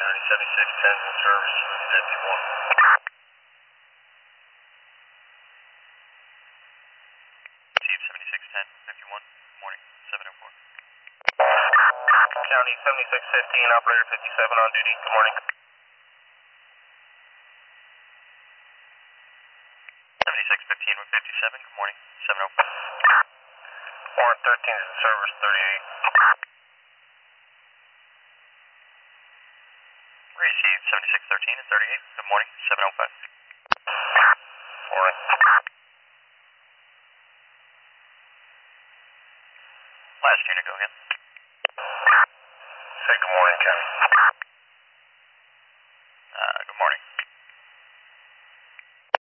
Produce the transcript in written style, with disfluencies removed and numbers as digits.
County 7610 in service for 51. Team 7610, 51, morning, 704. County 7615, operator 57 on duty. Good morning. 7615 with 57, good morning, 704. Warrant 13 is in service 38. Received 7613 and 38, good morning, 705. Morning. Last unit, go again. Say good morning, County.